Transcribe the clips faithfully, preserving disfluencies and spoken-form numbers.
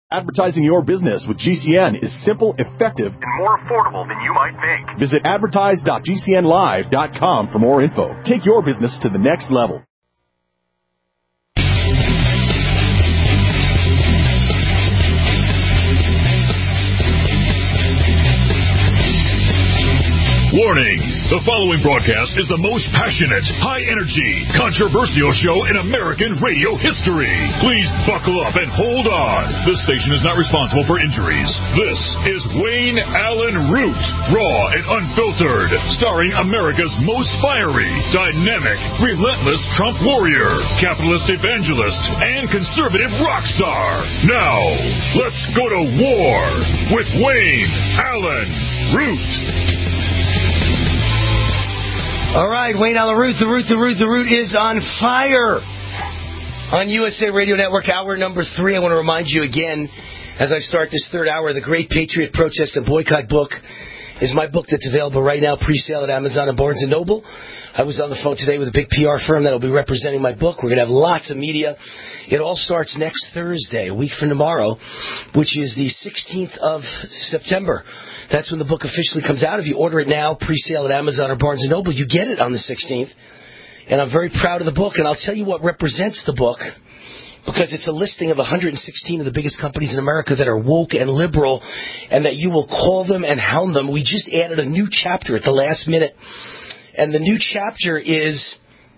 Advertising your business with G C N is simple, effective, and more affordable than you might think. Visit advertise dot g c n live dot com for more info. Take your business to the next level. Warning! The following broadcast is the most passionate, high-energy, controversial show in American radio history. Please buckle up and hold on. This station is not responsible for injuries. This is Wayne Allen Root, raw and unfiltered, starring America's most fiery, dynamic, relentless Trump warrior, capitalist evangelist, and conservative rock star. Now, let's go to war with Wayne Allen Root. All right, Wayne Allen Root, the Root, the Root, the Root is on fire on U S A Radio Network, hour number three. I want to remind you again, as I start this third hour, the Great Patriot Protest and Boycott book is my book that's available right now, pre-sale at Amazon and Barnes and Noble. I was on the phone today with a big P R firm that will be representing my book. We're going to have lots of media. It all starts next Thursday, a week from tomorrow, which is the sixteenth of September. That's when the book officially comes out. If you order it now, pre-sale at Amazon or Barnes and Noble, you get it on the sixteenth. And I'm very proud of the book, and I'll tell you what represents the book, because it's a listing of one hundred sixteen of the biggest companies in America that are woke and liberal, and that you will call them and hound them. We just added a new chapter at the last minute, and the new chapter is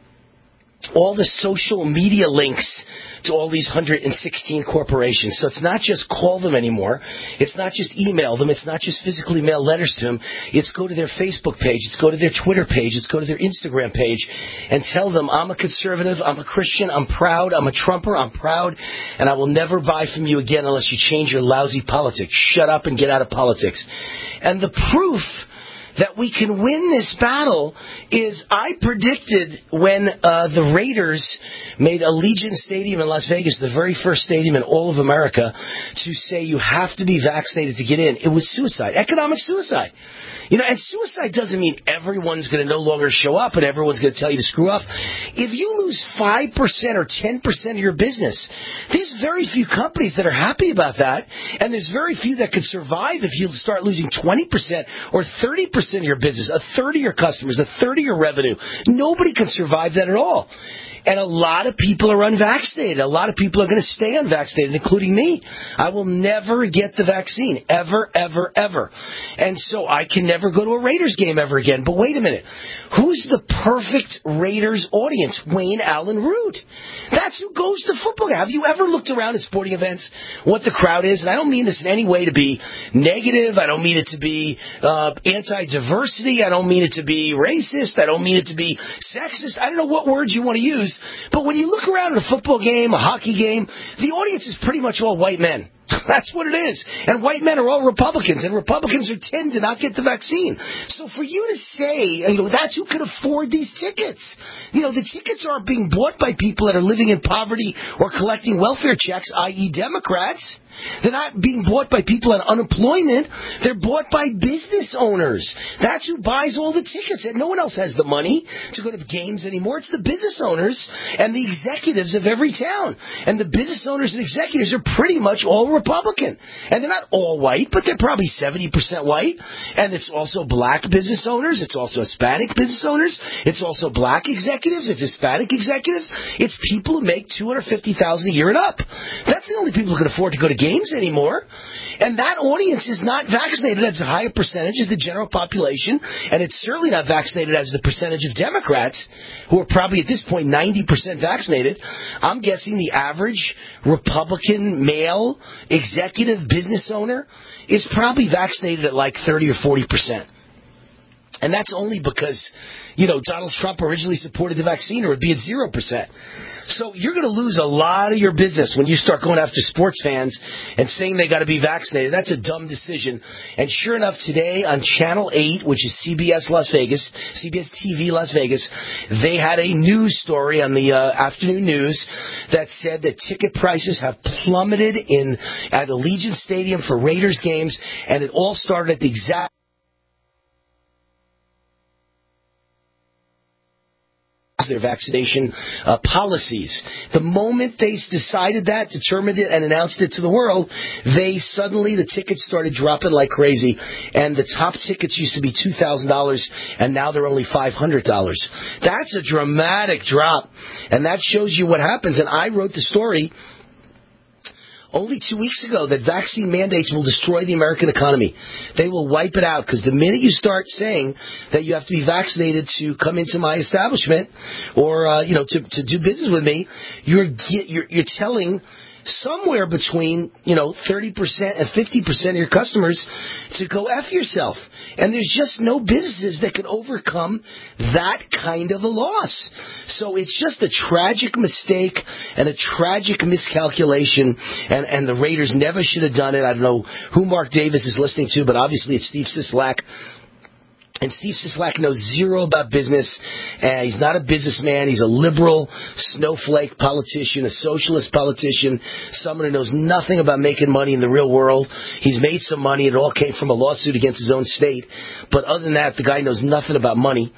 all the social media links to all these one hundred sixteen corporations. So it's not just call them anymore. It's not just email them. It's not just physically mail letters to them. It's go to their Facebook page. It's go to their Twitter page. It's go to their Instagram page and tell them, I'm a conservative, I'm a Christian, I'm proud, I'm a Trumper, I'm proud, and I will never buy from you again unless you change your lousy politics. Shut up and get out of politics. And the proof that we can win this battle is I predicted when uh, the Raiders made Allegiant Stadium in Las Vegas, the very first stadium in all of America, to say you have to be vaccinated to get in. It was suicide, economic suicide. You know, and suicide doesn't mean everyone's going to no longer show up and everyone's going to tell you to screw off. If you lose five percent or ten percent of your business, there's very few companies that are happy about that, and there's very few that could survive if you start losing twenty percent or thirty percent of your business, a third of your customers, a third of your revenue. Nobody can survive that at all. And a lot of people are unvaccinated. A lot of people are going to stay unvaccinated, including me. I will never get the vaccine, ever, ever, ever. And so I can never go to a Raiders game ever again. But wait a minute. Who's the perfect Raiders audience? Wayne Allen Root. That's who goes to football. Have you ever looked around at sporting events, what the crowd is? And I don't mean this in any way to be negative. I don't mean it to be uh, anti-diversity. I don't mean it to be racist. I don't mean it to be sexist. I don't know what words you want to use. But when you look around at a football game, a hockey game, the audience is pretty much all white men. That's what it is. And white men are all Republicans, and Republicans are tend to not get the vaccine. So for you to say, you know, that's who can afford these tickets. You know, the tickets aren't being bought by people that are living in poverty or collecting welfare checks, that is Democrats. They're not being bought by people on unemployment. They're bought by business owners. That's who buys all the tickets. And no one else has the money to go to games anymore. It's the business owners and the executives of every town. And the business owners and executives are pretty much all Republican. And they're not all white, but they're probably seventy percent white. And it's also black business owners. It's also Hispanic business owners. It's also black executives. It's Hispanic executives. It's people who make two hundred fifty thousand dollars a year and up. That's the only people who can afford to go to games anymore. And that audience is not vaccinated as a higher percentage as the general population, and it's certainly not vaccinated as the percentage of Democrats, who are probably at this point ninety percent vaccinated. I'm guessing the average Republican male executive business owner is probably vaccinated at like thirty or forty percent. And that's only because, you know, Donald Trump originally supported the vaccine, or it would be at zero percent. So you're going to lose a lot of your business when you start going after sports fans and saying they got to be vaccinated. That's a dumb decision. And sure enough, today on Channel eight, which is C B S Las Vegas, C B S T V Las Vegas, they had a news story on the uh, afternoon news that said that ticket prices have plummeted in at Allegiant Stadium for Raiders games, and it all started at the exact their vaccination uh, policies. The moment they decided that, determined it, and announced it to the world, they suddenly, the tickets started dropping like crazy, and the top tickets used to be two thousand dollars, and now they're only five hundred dollars. That's a dramatic drop, and that shows you what happens. And I wrote the story only two weeks ago that vaccine mandates will destroy the American economy. They will wipe it out, because the minute you start saying that you have to be vaccinated to come into my establishment or uh, you know to, to do business with me, you're, you're you're telling somewhere between, you know, thirty percent and fifty percent of your customers to go F yourself. And there's just no businesses that can overcome that kind of a loss. So it's just a tragic mistake and a tragic miscalculation, and, and the Raiders never should have done it. I don't know who Mark Davis is listening to, but obviously it's Steve Sisolak. And Steve Sisolak knows zero about business. Uh, he's not a businessman. He's a liberal snowflake politician, a socialist politician, someone who knows nothing about making money in the real world. He's made some money. It all came from a lawsuit against his own state. But other than that, the guy knows nothing about money.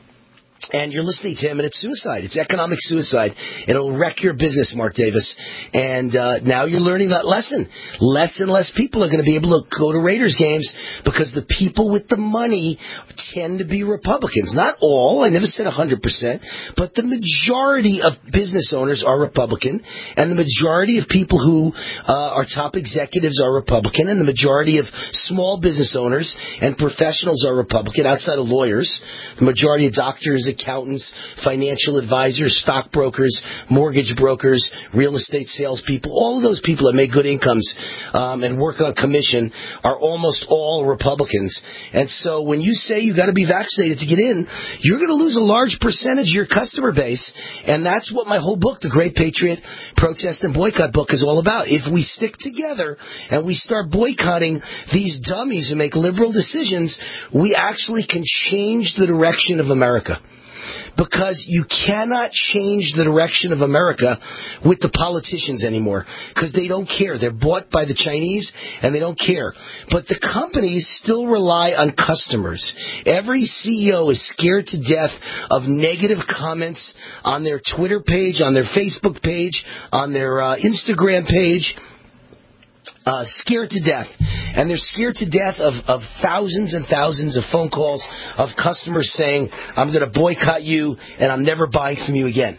And you're listening to him, and it's suicide. It's economic suicide. It'll wreck your business, Mark Davis. And uh, now you're learning that lesson. Less and less people are going to be able to go to Raiders games because the people with the money tend to be Republicans. Not all. I never said one hundred percent. But the majority of business owners are Republican, and the majority of people who uh, are top executives are Republican, and the majority of small business owners and professionals are Republican, outside of lawyers. The majority of doctors, accountants, financial advisors, stockbrokers, mortgage brokers, real estate salespeople, all of those people that make good incomes um, and work on commission are almost all Republicans. And so when you say you got to be vaccinated to get in, you're going to lose a large percentage of your customer base. And that's what my whole book, The Great Patriot Protest and Boycott book, is all about. If we stick together and we start boycotting these dummies who make liberal decisions, we actually can change the direction of America. Because you cannot change the direction of America with the politicians anymore, because they don't care. They're bought by the Chinese, and they don't care. But the companies still rely on customers. Every C E O is scared to death of negative comments on their Twitter page, on their Facebook page, on their uh, Instagram page. Uh, scared to death. And they're scared to death of, of thousands and thousands of phone calls of customers saying, I'm going to boycott you and I'm never buying from you again.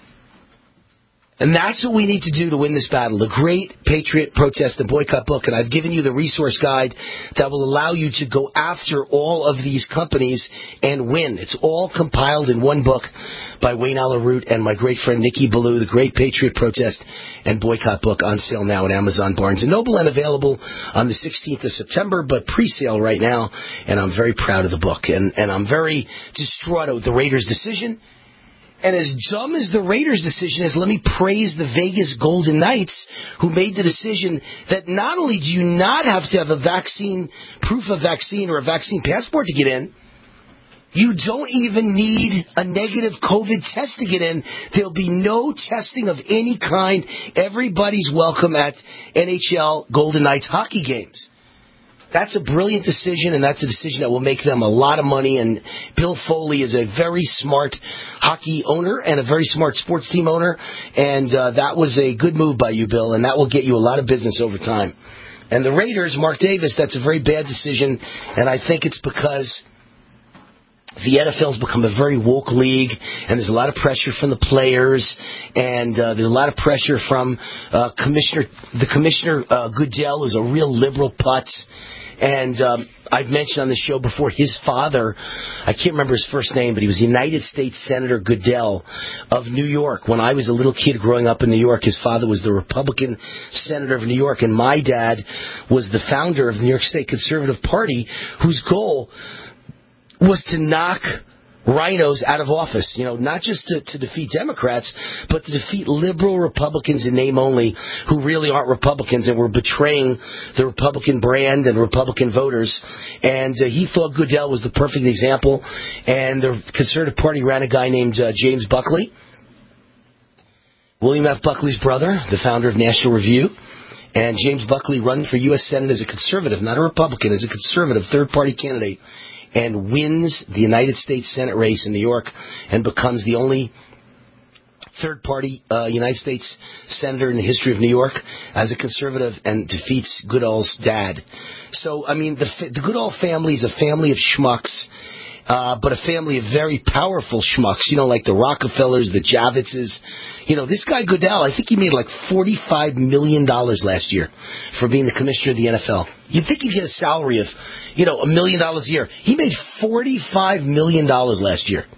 And that's what we need to do to win this battle. The Great Patriot Protest and Boycott book. And I've given you the resource guide that will allow you to go after all of these companies and win. It's all compiled in one book by Wayne Allyn Root and my great friend Nikki Ballou, The Great Patriot Protest and Boycott book, on sale now at Amazon, Barnes and Noble, and available on the sixteenth of September, but pre-sale right now. And I'm very proud of the book. And, and I'm very distraught with the Raiders' decision. And as dumb as the Raiders' decision is, let me praise the Vegas Golden Knights, who made the decision that not only do you not have to have a vaccine, proof of vaccine or a vaccine passport to get in, you don't even need a negative COVID test to get in. There'll be no testing of any kind. Everybody's welcome at N H L Golden Knights hockey games. That's a brilliant decision, and that's a decision that will make them a lot of money. And Bill Foley is a very smart hockey owner and a very smart sports team owner, and uh, that was a good move by you, Bill, and that will get you a lot of business over time. And the Raiders, Mark Davis, that's a very bad decision, and I think it's because the N F L's become a very woke league, and there's a lot of pressure from the players, and uh, there's a lot of pressure from uh, Commissioner, the Commissioner uh, Goodell, who's a real liberal putz. And um, I've mentioned on the show before, his father, I can't remember his first name, but he was United States Senator Goodell of New York. When I was a little kid growing up in New York, his father was the Republican Senator of New York, and my dad was the founder of the New York State Conservative Party, whose goal was to knock rhinos out of office, you know, not just to, to defeat Democrats, but to defeat liberal Republicans in name only, who really aren't Republicans and were betraying the Republican brand and Republican voters. And uh, he thought Goodell was the perfect example. And the Conservative Party ran a guy named uh, James Buckley, William F. Buckley's brother, the founder of National Review. And James Buckley run for U S Senate as a conservative, not a Republican, as a conservative third-party candidate. and wins the United States Senate race in New York and becomes the only third-party uh, United States senator in the history of New York as a conservative and defeats Goodall's dad. So, I mean, the, the Goodall family is a family of schmucks, uh, but a family of very powerful schmucks, you know, like the Rockefellers, the Javitzes. You know, this guy Goodell, I think he made like forty-five million dollars last year for being the commissioner of the N F L. You'd think he'd get a salary of, you know, a million dollars a year. He made forty-five million dollars last year.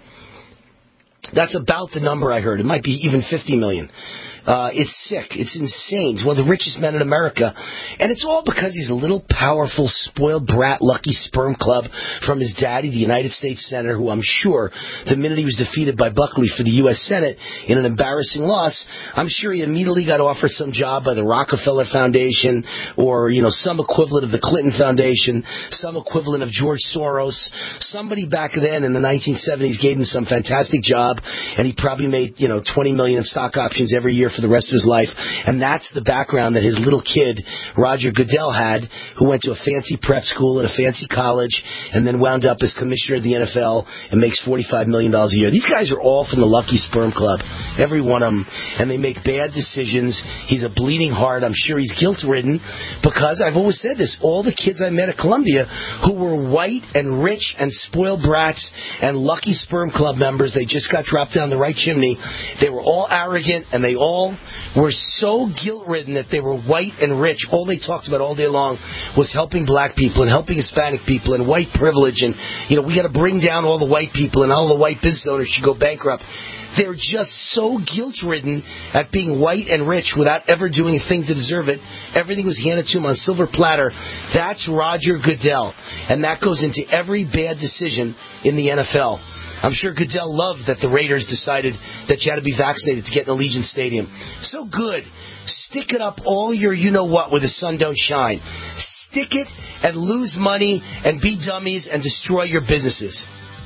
That's about the number I heard. It might be even fifty million dollars. Uh, it's sick. It's insane. He's one of the richest men in America. And it's all because he's a little powerful, spoiled brat, lucky sperm club from his daddy, the United States Senator, who I'm sure the minute he was defeated by Buckley for the U S Senate in an embarrassing loss, I'm sure he immediately got offered some job by the Rockefeller Foundation or, you know, some equivalent of the Clinton Foundation, some equivalent of George Soros. Somebody back then in the nineteen seventies gave him some fantastic job, and he probably made, you know, twenty million dollars in stock options every year for the rest of his life. And that's the background that his little kid, Roger Goodell, had, who went to a fancy prep school at a fancy college and then wound up as commissioner of the N F L and makes forty-five million dollars a year. These guys are all from the Lucky Sperm Club, every one of them, and they make bad decisions. He's a bleeding heart. I'm sure he's guilt-ridden because I've always said this. All the kids I met at Columbia who were white and rich and spoiled brats and Lucky Sperm Club members, they just got dropped down the right chimney. They were all arrogant, and they all were so guilt-ridden that they were white and rich. All they talked about all day long was helping black people and helping Hispanic people and white privilege, and, you know, we got to bring down all the white people and all the white business owners should go bankrupt. They're just so guilt-ridden at being white and rich without ever doing a thing to deserve it. Everything was handed to them on a silver platter. That's Roger Goodell, and that goes into every bad decision in the N F L. I'm sure Goodell loved that the Raiders decided that you had to be vaccinated to get in Allegiant Stadium. So good. Stick it up all your you-know-what where the sun don't shine. Stick it and lose money and be dummies and destroy your businesses.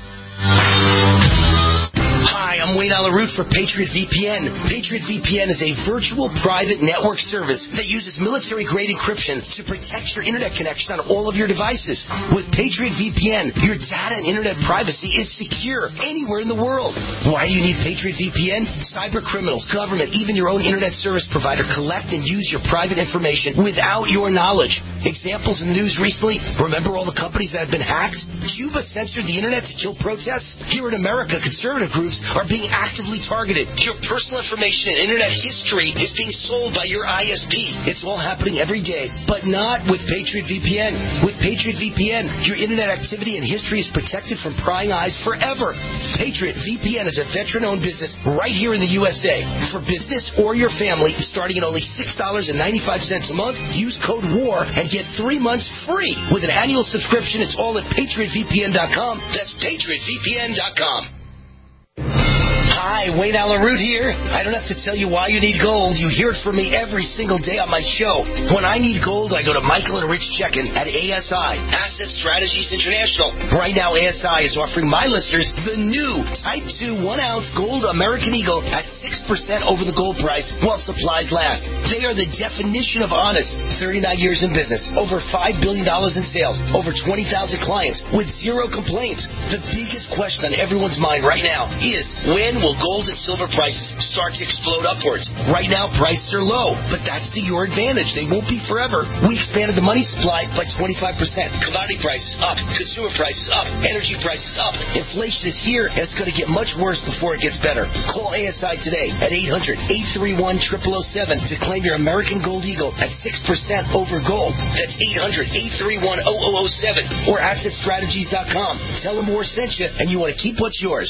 Hi, I'm Wayne Allyn Root for Patriot V P N. Patriot V P N is a virtual private network service that uses military-grade encryption to protect your internet connection on all of your devices. With Patriot V P N, your data and internet privacy is secure anywhere in the world. Why do you need Patriot V P N? Cyber criminals, government, even your own internet service provider collect and use your private information without your knowledge. Examples in the news recently, remember all the companies that have been hacked? Cuba censored the internet to kill protests? Here in America, conservative groups are being actively targeted. Your personal information and internet history is being sold by your I S P. It's all happening every day, but not with Patriot V P N. With Patriot V P N, your internet activity and history is protected from prying eyes forever. Patriot V P N is a veteran-owned business right here in the U S A. For business or your family, starting at only six dollars and ninety-five cents a month, use code WAR and get three months free. With an annual subscription, it's all at patriot v p n dot com. That's patriot v p n dot com. Hi, Wayne Allyn Root here. I don't have to tell you why you need gold. You hear it from me every single day on my show. When I need gold, I go to Michael and Rich Checkin at A S I, Asset Strategies International. Right now, A S I is offering my listeners the new Type two one-ounce gold American Eagle at six percent over the gold price while supplies last. They are the definition of honest. thirty-nine years in business, over five billion dollars in sales, over twenty thousand clients with zero complaints. The biggest question on everyone's mind right now is, when will gold and silver prices start to explode upwards? Right now, prices are low, but that's to your advantage. They won't be forever. We expanded the money supply by twenty-five percent. Commodity prices up. Consumer prices up. Energy prices up. Inflation is here, and it's going to get much worse before it gets better. Call A S I today at eight hundred, eight three one, zero zero zero seven to claim your American Gold Eagle at six percent over gold. That's eight hundred, eight three one, zero zero zero seven or asset strategies dot com. Tell them Moore sent you, and you want to keep what's yours.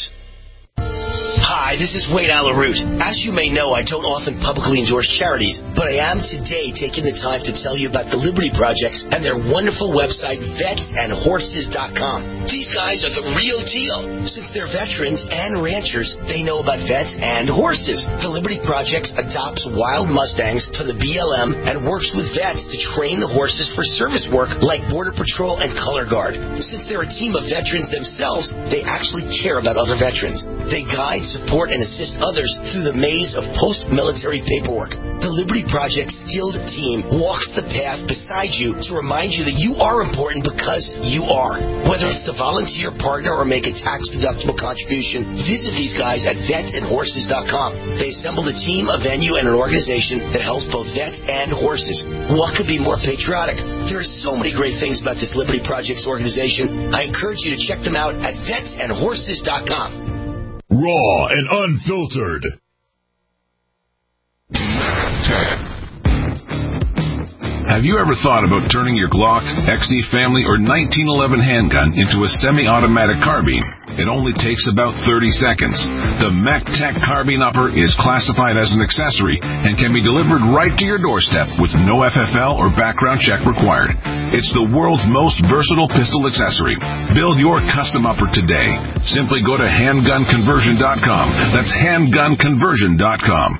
Hi, this is Wayne Allyn Root. As you may know, I don't often publicly endorse charities, but I am today taking the time to tell you about the Liberty Projects and their wonderful website, vets and horses dot com. These guys are the real deal. Since they're veterans and ranchers, they know about vets and horses. The Liberty Projects adopts wild Mustangs for the B L M and works with vets to train the horses for service work like Border Patrol and Color Guard. Since they're a team of veterans themselves, they actually care about other veterans. They guide, support, and assist others through the maze of post-military paperwork. The Liberty Project's skilled team walks the path beside you to remind you that you are important because you are. Whether it's to volunteer, partner, or make a tax-deductible contribution, visit these guys at vets and horses dot com. They assembled a team, a venue, and an organization that helps both vets and horses. What could be more patriotic? There are so many great things about this Liberty Project's organization. I encourage you to check them out at vets and horses dot com. Raw and unfiltered. Have you ever thought about turning your Glock, X D Family, or nineteen eleven handgun into a semi-automatic carbine? It only takes about thirty seconds. The MacTech Carbine Upper is classified as an accessory and can be delivered right to your doorstep with no F F L or background check required. It's the world's most versatile pistol accessory. Build your custom upper today. Simply go to handgun conversion dot com. That's handgun conversion dot com.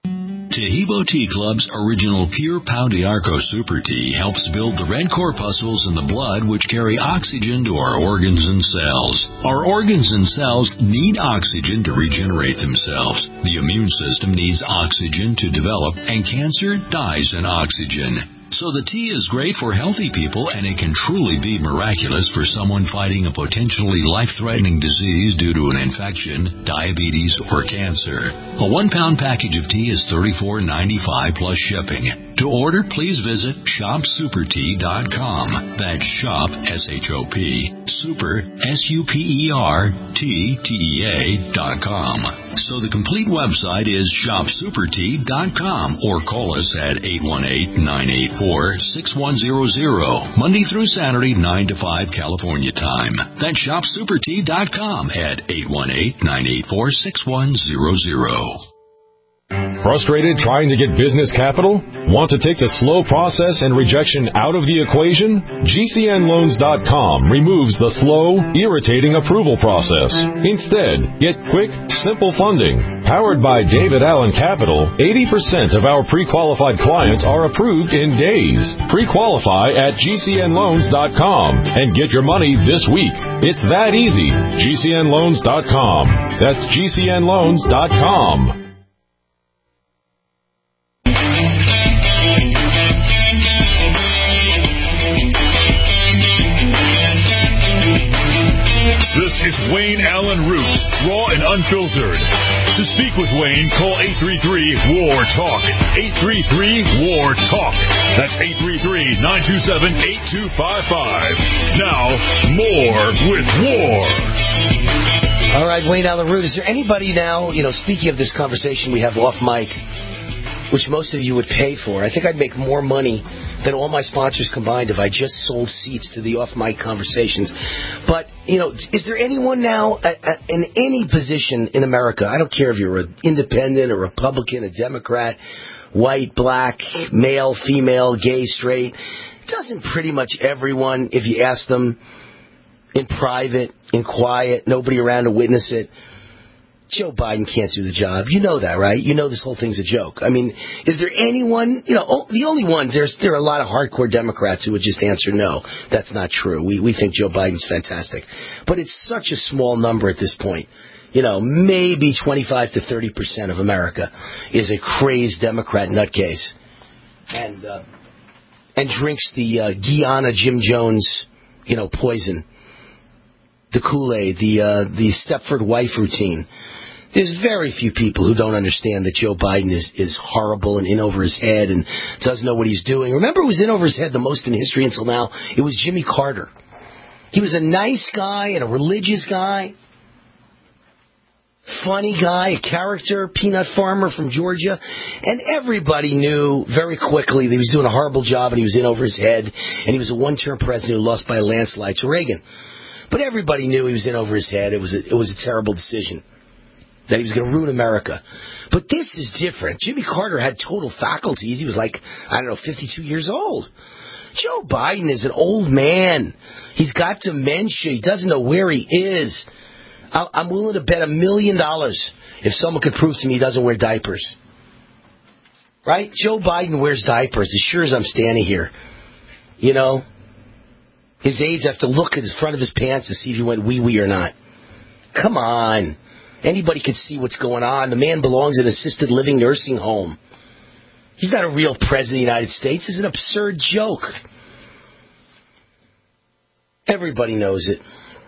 Tahibo Tea Club's original Pure Pau d'Arco Super Tea helps build the red corpuscles in the blood which carry oxygen to our organs and cells. Our organs and cells need oxygen to regenerate themselves. The immune system needs oxygen to develop, and cancer dies in oxygen. So the tea is great for healthy people, and it can truly be miraculous for someone fighting a potentially life-threatening disease due to an infection, diabetes, or cancer. A one-pound package of tea is thirty-four ninety-five plus shipping. To order, please visit shop super tea dot com. That's shop, S H O P, super, S U P E R, T, T E A dot com. So the complete website is shop super tea dot com, or call us at eight one eight, nine eight four, six one zero zero, Monday through Saturday, nine to five California time. That's shop super tea dot com at eight one eight, nine eight four, six one zero zero. Frustrated trying to get business capital? Want to take the slow process and rejection out of the equation? G C N loans dot com removes the slow, irritating approval process. Instead, get quick, simple funding. Powered by David Allen Capital, eighty percent of our pre-qualified clients are approved in days. Pre-qualify at G C N loans dot com and get your money this week. It's that easy. G C N loans dot com. That's G C N loans dot com. This is Wayne Allen Root, raw and unfiltered. To speak with Wayne, call eight three three, W A R, TALK. eight three three, W A R, TALK. That's eight three three, nine two seven, eight two five five. Now, more with War. All right, Wayne Allen Root, is there anybody now, you know, speaking of this conversation we have off mic, which most of you would pay for, I think I'd make more money than all my sponsors combined if I just sold seats to the off-mic conversations. But, you know, is there anyone now uh, uh, in any position in America, I don't care if you're an independent, a Republican, a Democrat, white, black, male, female, gay, straight, doesn't pretty much everyone, if you ask them in private, in quiet, nobody around to witness it, Joe Biden can't do the job. You know that, right? You know this whole thing's a joke. I mean, is there anyone, you know, oh, the only one, there's there are a lot of hardcore Democrats who would just answer no. That's not true. We we think Joe Biden's fantastic. But it's such a small number at this point. You know, maybe twenty-five to thirty percent of America is a crazed Democrat nutcase. And, uh, and drinks the uh, Guyana Jim Jones, you know, poison. The Kool-Aid, the, uh, the Stepford wife routine. There's very few people who don't understand that Joe Biden is, is horrible and in over his head and doesn't know what he's doing. Remember who was in over his head the most in history until now? It was Jimmy Carter. He was a nice guy and a religious guy, funny guy, a character, peanut farmer from Georgia. And everybody knew very quickly that he was doing a horrible job and he was in over his head. And he was a one-term president who lost by a landslide to Reagan. But everybody knew he was in over his head. It was a, it was a terrible decision. That he was going to ruin America. But this is different. Jimmy Carter had total faculties. He was like, I don't know, fifty-two years old. Joe Biden is an old man. He's got dementia. He doesn't know where he is. I'm willing to bet a million dollars if someone could prove to me he doesn't wear diapers. Right? Joe Biden wears diapers as sure as I'm standing here. You know? His aides have to look at the front of his pants to see if he went wee-wee or not. Come on. Anybody could see what's going on. The man belongs in an assisted living nursing home. He's not a real president of the United States. It's an absurd joke. Everybody knows it.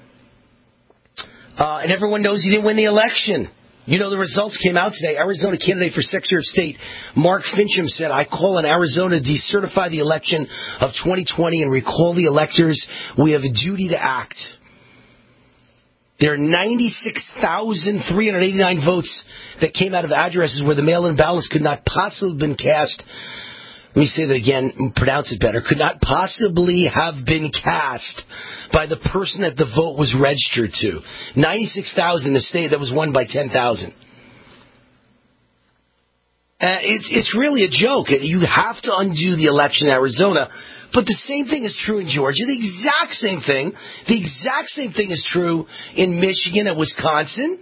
Uh, and everyone knows he didn't win the election. You know, the results came out today. Arizona candidate for Secretary of State Mark Finchem said, I call on Arizona to decertify the election of twenty twenty and recall the electors. We have a duty to act. There are ninety-six thousand three hundred eighty-nine votes that came out of addresses where the mail-in ballots could not possibly have been cast. Let me say that again, pronounce it better. Could not possibly have been cast by the person that the vote was registered to. ninety-six thousand in the state that was won by ten thousand. Uh, it's, it's really a joke. You have to undo the election in Arizona. But the same thing is true in Georgia. The exact same thing. The exact same thing is true in Michigan and Wisconsin.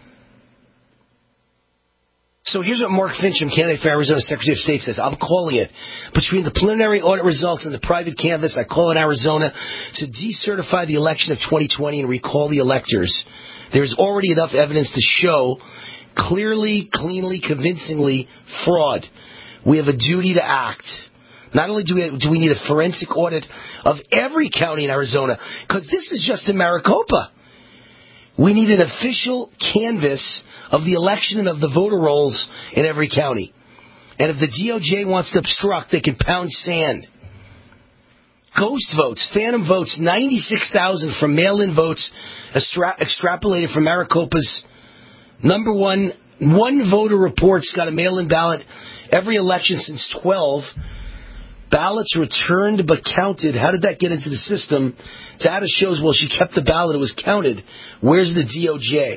So here's what Mark Finchem, candidate for Arizona Secretary of State, says. I'm calling it. Between the preliminary audit results and the private canvass, I call on Arizona to decertify the election of twenty twenty and recall the electors. There's already enough evidence to show clearly, cleanly, convincingly fraud. We have a duty to act. Not only do we, do we need a forensic audit of every county in Arizona, because this is just in Maricopa. We need an official canvass of the election and of the voter rolls in every county. And if the D O J wants to obstruct, they can pound sand. Ghost votes, phantom votes, ninety-six thousand from mail-in votes extra- extrapolated from Maricopa's number one. One voter report's got a mail-in ballot every election since twelve. Ballots returned but counted. How did that get into the system? Data shows, well, she kept the ballot. It was counted. Where's the D O J?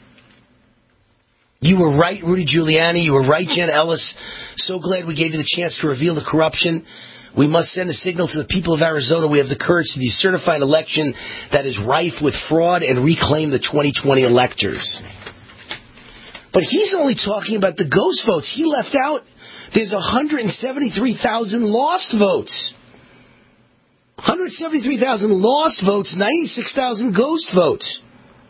You were right, Rudy Giuliani. You were right, Jen Ellis. So glad we gave you the chance to reveal the corruption. We must send a signal to the people of Arizona. We have the courage to decertify an election that is rife with fraud and reclaim the twenty twenty electors. But he's only talking about the ghost votes. He left out there's one hundred seventy-three thousand lost votes. one hundred seventy-three thousand lost votes, ninety-six thousand ghost votes.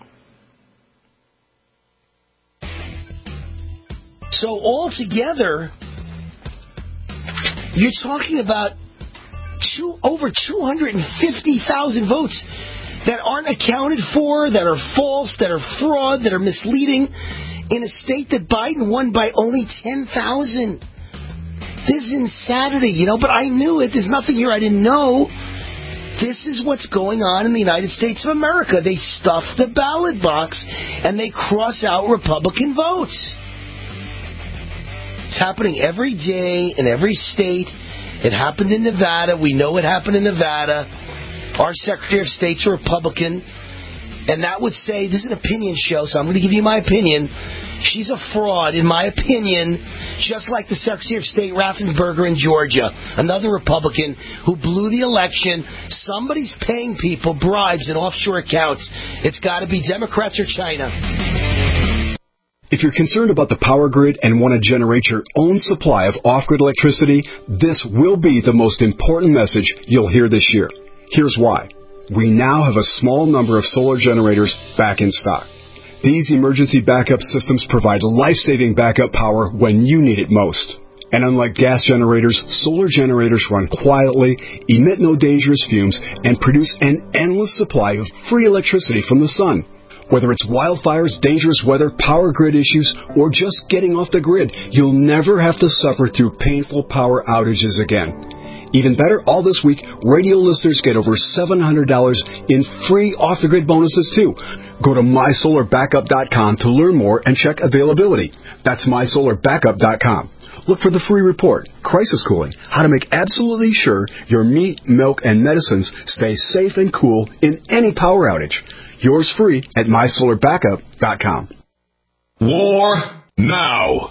So altogether, you're talking about two, over two hundred fifty thousand votes that aren't accounted for, that are false, that are fraud, that are misleading, in a state that Biden won by only ten thousand. This is insanity, you know, but I knew it. There's nothing here I didn't know. This is what's going on in the United States of America. They stuff the ballot box and they cross out Republican votes. It's happening every day in every state. It happened in Nevada. We know it happened in Nevada. Our Secretary of State's a Republican. And that would say, this is an opinion show, so I'm going to give you my opinion. She's a fraud, in my opinion, just like the Secretary of State Raffensperger in Georgia, another Republican who blew the election. Somebody's paying people bribes in offshore accounts. It's got to be Democrats or China. If you're concerned about the power grid and want to generate your own supply of off-grid electricity, this will be the most important message you'll hear this year. Here's why. We now have a small number of solar generators back in stock. These emergency backup systems provide life-saving backup power when you need it most. And unlike gas generators, solar generators run quietly, emit no dangerous fumes, and produce an endless supply of free electricity from the sun. Whether it's wildfires, dangerous weather, power grid issues, or just getting off the grid, you'll never have to suffer through painful power outages again. Even better, all this week, radio listeners get over seven hundred dollars in free off-the-grid bonuses, too. Go to my solar backup dot com to learn more and check availability. That's my solar backup dot com. Look for the free report, Crisis Cooling, how to make absolutely sure your meat, milk, and medicines stay safe and cool in any power outage. Yours free at my solar backup dot com. War now.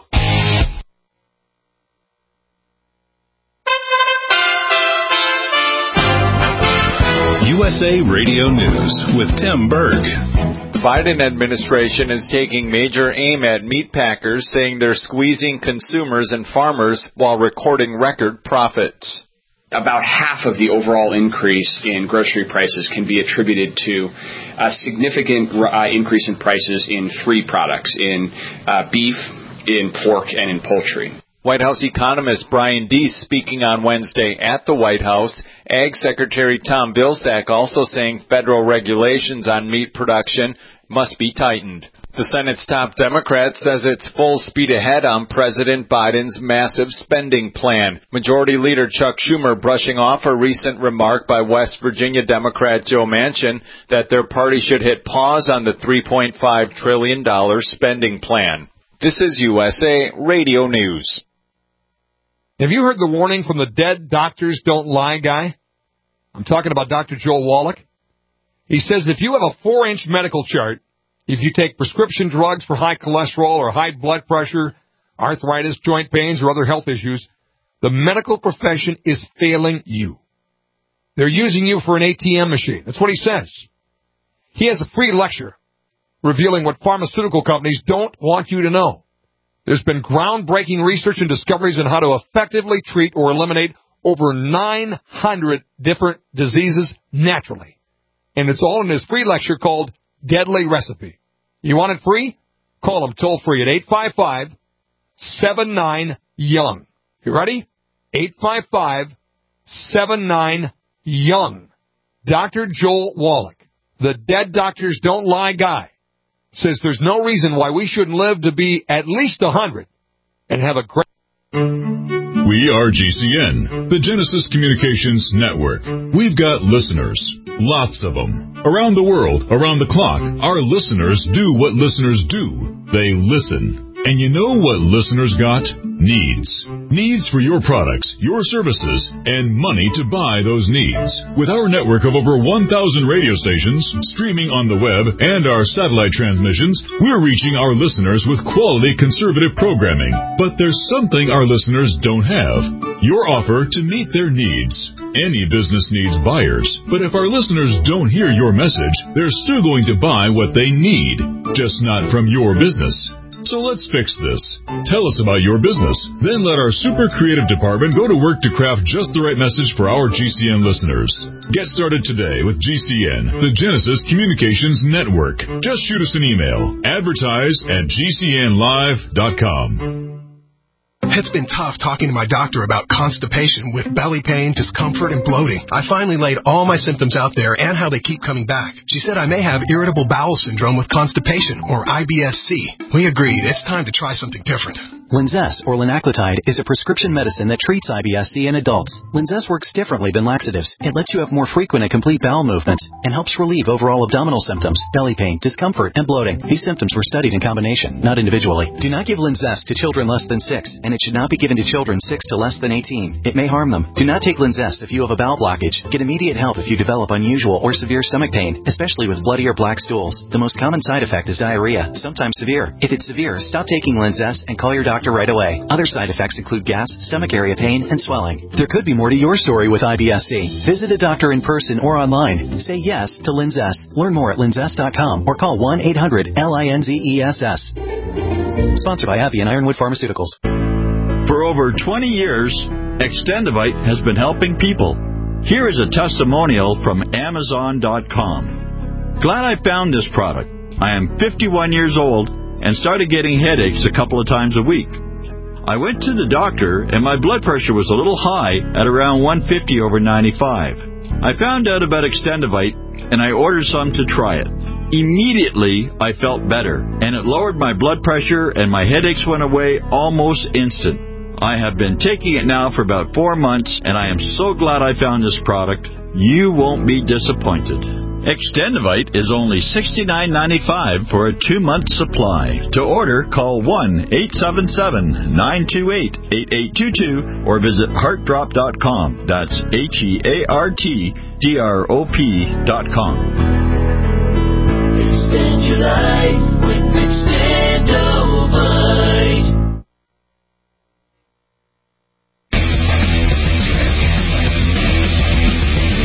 U S A Radio News with Tim Berg. Biden administration is taking major aim at meat packers, saying they're squeezing consumers and farmers while recording record profits. about half of the overall increase in grocery prices can be attributed to a significant uh, increase in prices in three products, in uh, beef, in pork, and in poultry. White House economist Brian Deese speaking on Wednesday at the White House. Ag Secretary Tom Vilsack also saying federal regulations on meat production must be tightened. The Senate's top Democrat says it's full speed ahead on President Biden's massive spending plan. Majority Leader Chuck Schumer brushing off a recent remark by West Virginia Democrat Joe Manchin that their party should hit pause on the three point five trillion dollars spending plan. This is U S A Radio News. Have you heard the warning from the dead doctors don't lie guy? I'm talking about Doctor Joel Wallach. He says if you have a four-inch medical chart, if you take prescription drugs for high cholesterol or high blood pressure, arthritis, joint pains, or other health issues, the medical profession is failing you. They're using you for an A T M machine. That's what he says. He has a free lecture revealing what pharmaceutical companies don't want you to know. There's been groundbreaking research and discoveries on how to effectively treat or eliminate over nine hundred different diseases naturally. And it's all in his free lecture called Deadly Recipe. You want it free? Call him toll free at eight five five, seven nine, young. You ready? eight five five, seven nine, young. Doctor Joel Wallach, the dead doctors don't lie guy, says there's no reason why we shouldn't live to be at least one hundred and have a great... We are G C N, the Genesis Communications Network. We've got listeners, lots of them. Around the world, around the clock, our listeners do what listeners do. They listen. And you know what listeners got? Needs. Needs for your products, your services, and money to buy those needs. With our network of over one thousand radio stations, streaming on the web, and our satellite transmissions, we're reaching our listeners with quality conservative programming. But there's something our listeners don't have. Your offer to meet their needs. Any business needs buyers. But if our listeners don't hear your message, they're still going to buy what they need, just not from your business. So let's fix this. Tell us about your business. Then let our super creative department go to work to craft just the right message for our G C N listeners. Get started today with G C N, the Genesis Communications Network. Just shoot us an email. Advertise at G C N live dot com. It's been tough talking to my doctor about constipation with belly pain, discomfort, and bloating. I finally laid all my symptoms out there and how they keep coming back. She said I may have irritable bowel syndrome with constipation, or I B S C. We agreed it's time to try something different. Linzess, or linaclotide, is a prescription medicine that treats I B S C in adults. Linzess works differently than laxatives. It lets you have more frequent and complete bowel movements and helps relieve overall abdominal symptoms, belly pain, discomfort, and bloating. These symptoms were studied in combination, not individually. Do not give Linzess to children less than six, and it should not be given to children six to less than eighteen. It may harm them. Do not take Linzess if you have a bowel blockage. Get immediate help if you develop unusual or severe stomach pain, especially with bloody or black stools. The most common side effect is diarrhea, sometimes severe. If it's severe, stop taking Linzess and call your doctor right away. Other side effects include gas, stomach area pain, and swelling. There could be more to your story with I B S C. Visit a doctor in person or online. Say yes to Linzess. Learn more at linzess dot com or call one eight hundred L I N Z E S S. Sponsored by AbbVie and Ironwood Pharmaceuticals. For over twenty years, Extendivite has been helping people. Here is a testimonial from Amazon dot com. Glad I found this product. I am fifty-one years old and started getting headaches a couple of times a week. I went to the doctor and my blood pressure was a little high at around one fifty over ninety-five. I found out about Extendivite and I ordered some to try it. Immediately, I felt better, and it lowered my blood pressure and my headaches went away almost instant. I have been taking it now for about four months, and I am so glad I found this product. You won't be disappointed. Extendivite is only sixty-nine ninety-five for a two-month supply. To order, call one eight seven seven nine two eight eight eight two two or visit heart drop dot com. That's H E A R T D R O P dot com. Extend your life with Extendovite.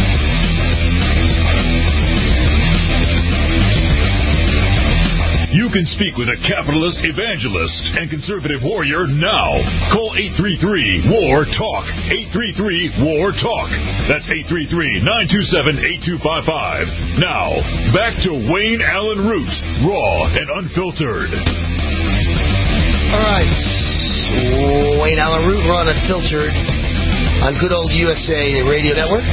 You can speak with a capitalist evangelist and conservative warrior now. Call eight three three, W A R, TALK. eight three three, W A R, TALK. That's eight three three, nine two seven, eight two five five. Now, back to Wayne Allen Root, raw and unfiltered. All right. Wayne Allen Root, raw and unfiltered on good old U S A Radio Network.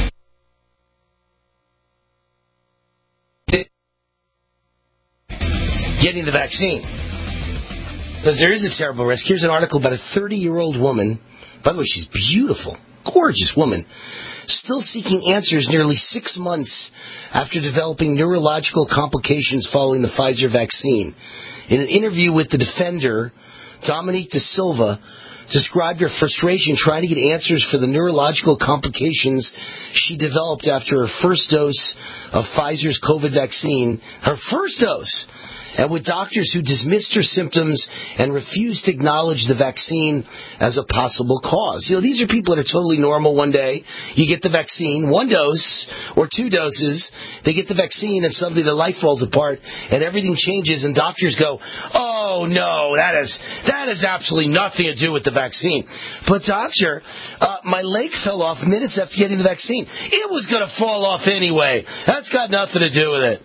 Getting the vaccine. Because there is a terrible risk. Here's an article about a thirty-year-old woman. By the way, she's beautiful, gorgeous woman. Still seeking answers nearly six months after developing neurological complications following the Pfizer vaccine. In an interview with The Defender, Dominique De Silva described her frustration trying to get answers for the neurological complications she developed after her first dose of Pfizer's COVID vaccine. Her first dose! And with doctors who dismissed her symptoms and refused to acknowledge the vaccine as a possible cause. You know, these are people that are totally normal one day. You get the vaccine, one dose or two doses. They get the vaccine and suddenly their life falls apart and everything changes and doctors go, oh, no, that is that has absolutely nothing to do with the vaccine. But doctor, uh, my leg fell off minutes after getting the vaccine. It was going to fall off anyway. That's got nothing to do with it.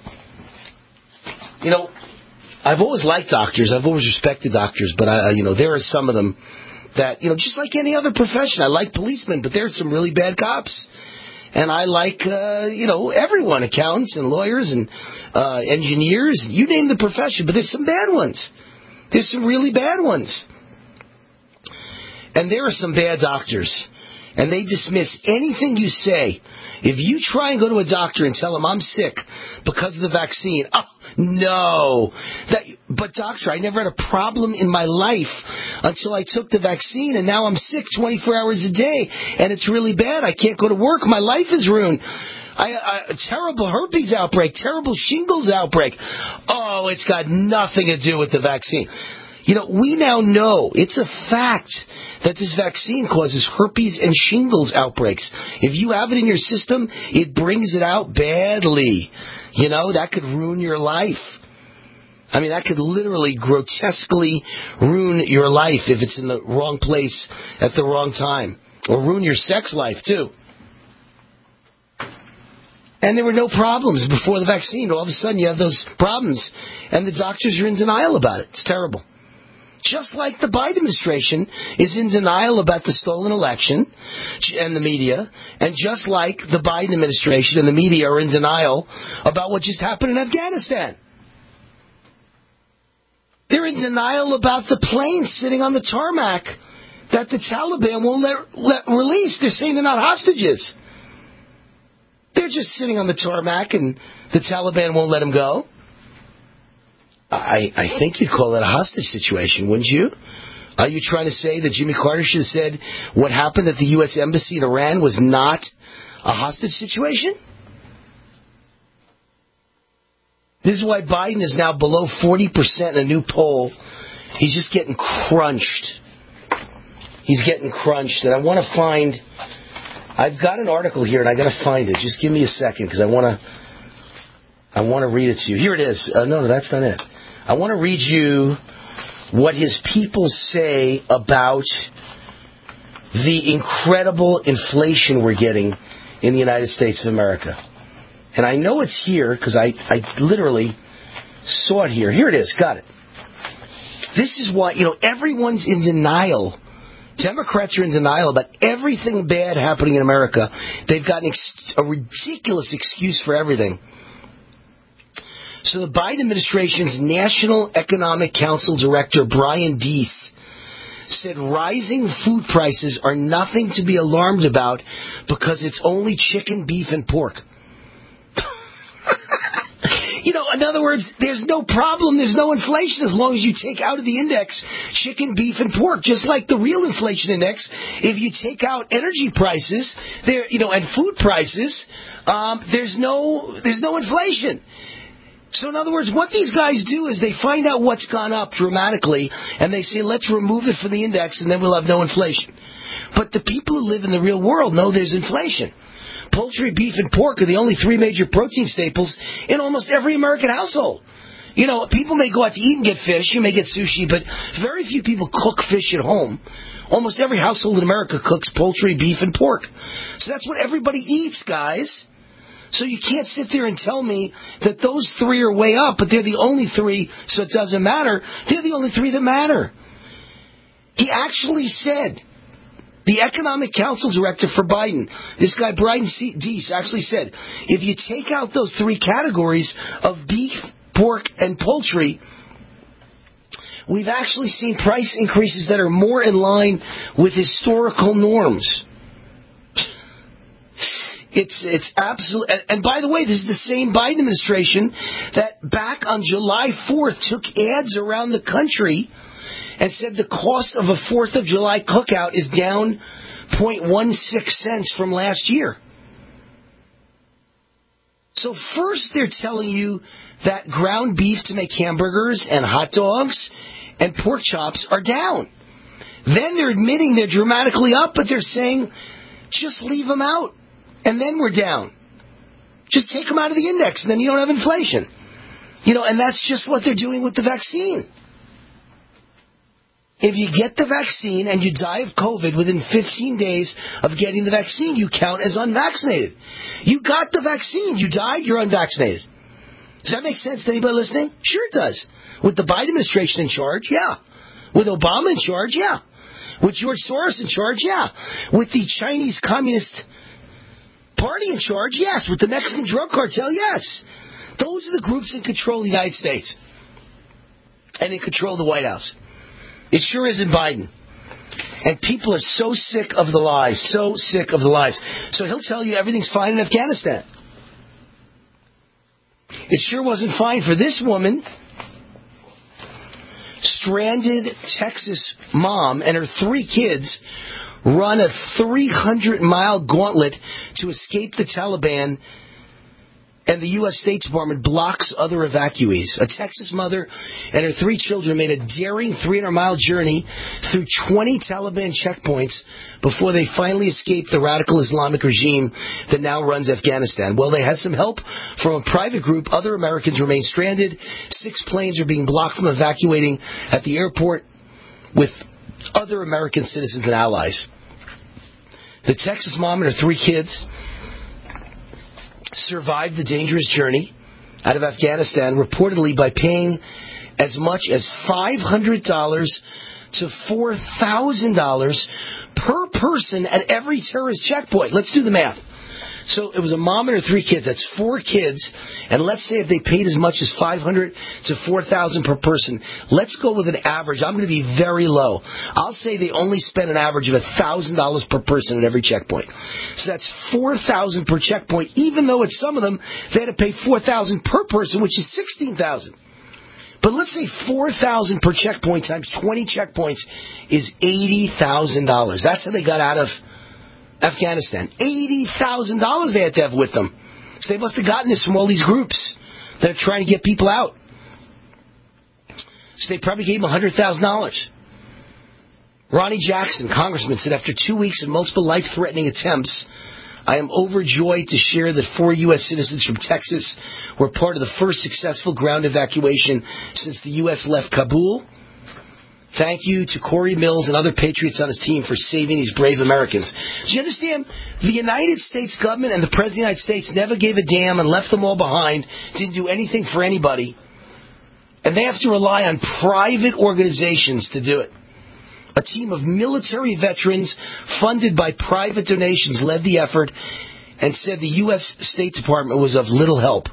You know, I've always liked doctors. I've always respected doctors, but I, you know, there are some of them that, you know, just like any other profession. I like policemen, but there are some really bad cops. And I like, uh, you know, everyone, accountants and lawyers and uh, engineers. You name the profession, but there's some bad ones. There's some really bad ones. And there are some bad doctors. And they dismiss anything you say. If you try and go to a doctor and tell him I'm sick because of the vaccine, oh, no. That, but doctor, I never had a problem in my life until I took the vaccine, and now I'm sick twenty-four hours a day, and it's really bad. I can't go to work. My life is ruined. I, I, a terrible herpes outbreak, terrible shingles outbreak. Oh, it's got nothing to do with the vaccine. You know, we now know, it's a fact, that this vaccine causes herpes and shingles outbreaks. If you have it in your system, it brings it out badly. You know, that could ruin your life. I mean, that could literally grotesquely ruin your life if it's in the wrong place at the wrong time. Or ruin your sex life, too. And there were no problems before the vaccine. All of a sudden, you have those problems. And the doctors are in denial about it. It's terrible. Just like the Biden administration is in denial about the stolen election and the media, and just like the Biden administration and the media are in denial about what just happened in Afghanistan. They're in denial about the plane sitting on the tarmac that the Taliban won't let, let release. They're saying they're not hostages. They're just sitting on the tarmac and the Taliban won't let them go. I, I think you'd call that a hostage situation, wouldn't you? Are you trying to say that Jimmy Carter should have said what happened at the U S Embassy in Iran was not a hostage situation? This is why Biden is now below forty percent in a new poll. He's just getting crunched. He's getting crunched. And I want to find... I've got an article here, and I got to find it. Just give me a second, because I want to... I want to read it to you. Here it is. Uh, no, no, that's not it. I want to read you what his people say about the incredible inflation we're getting in the United States of America. And I know it's here because I, I literally saw it here. Here it is. Got it. This is why, you know, everyone's in denial. Democrats are in denial about everything bad happening in America. They've got an ex- a ridiculous excuse for everything. So the Biden administration's National Economic Council Director, Brian Deese, said rising food prices are nothing to be alarmed about because it's only chicken, beef, and pork. You know, in other words, there's no problem, there's no inflation as long as you take out of the index chicken, beef, and pork. Just like the real inflation index, if you take out energy prices, there, you know, and food prices, um, there's no there's no inflation. So in other words, what these guys do is they find out what's gone up dramatically, and they say, let's remove it from the index, and then we'll have no inflation. But the people who live in the real world know there's inflation. Poultry, beef, and pork are the only three major protein staples in almost every American household. You know, people may go out to eat and get fish. You may get sushi, but very few people cook fish at home. Almost every household in America cooks poultry, beef, and pork. So that's what everybody eats, guys. So you can't sit there and tell me that those three are way up, but they're the only three, so it doesn't matter. They're the only three that matter. He actually said, the Economic Council Director for Biden, this guy Brian Deese, actually said, if you take out those three categories of beef, pork, and poultry, we've actually seen price increases that are more in line with historical norms. It's it's absolute. And, and by the way, this is the same Biden administration that back on July fourth took ads around the country and said the cost of a fourth of July cookout is down zero point one six cents from last year. So first they're telling you that ground beef to make hamburgers and hot dogs and pork chops are down. Then they're admitting they're dramatically up, but they're saying just leave them out. And then we're down. Just take them out of the index, and then you don't have inflation. You know, and that's just what they're doing with the vaccine. If you get the vaccine and you die of COVID within fifteen days of getting the vaccine, you count as unvaccinated. You got the vaccine. You died, you're unvaccinated. Does that make sense to anybody listening? Sure it does. With the Biden administration in charge, yeah. With Obama in charge, yeah. With George Soros in charge, yeah. With the Chinese Communist Party in charge, yes. With the Mexican drug cartel, yes. Those are the groups in control of the United States and in control of the White House. It sure isn't Biden. And people are so sick of the lies, so sick of the lies. So he'll tell you everything's fine in Afghanistan. It sure wasn't fine for this woman, stranded Texas mom and her three kids run a three hundred mile gauntlet to escape the Taliban, and the U S State Department blocks other evacuees. A Texas mother and her three children made a daring three hundred mile journey through twenty Taliban checkpoints before they finally escaped the radical Islamic regime that now runs Afghanistan. Well, they had some help from a private group. Other Americans remain stranded. Six planes are being blocked from evacuating at the airport with other American citizens and allies. The Texas mom and her three kids survived the dangerous journey out of Afghanistan, reportedly by paying as much as five hundred dollars to four thousand dollars per person at every terrorist checkpoint. Let's do the math. So it was a mom and her three kids. That's four kids. And let's say if they paid as much as five hundred to four thousand per person. Let's go with an average. I'm going to be very low. I'll say they only spent an average of one thousand dollars per person at every checkpoint. So that's four thousand dollars per checkpoint. Even though at some of them they had to pay four thousand dollars per person, which is sixteen thousand dollars. But let's say four thousand dollars per checkpoint times twenty checkpoints is eighty thousand dollars. That's how they got out of Afghanistan. eighty thousand dollars they had to have with them. So they must have gotten this from all these groups that are trying to get people out. So they probably gave them one hundred thousand dollars. Ronnie Jackson, congressman, said after two weeks of multiple life-threatening attempts, I am overjoyed to share that four U S citizens from Texas were part of the first successful ground evacuation since the U S left Kabul. Thank you to Corey Mills and other patriots on his team for saving these brave Americans. Do you understand? The United States government and the President of the United States never gave a damn and left them all behind, didn't do anything for anybody. And they have to rely on private organizations to do it. A team of military veterans funded by private donations led the effort and said the U S State Department was of little help.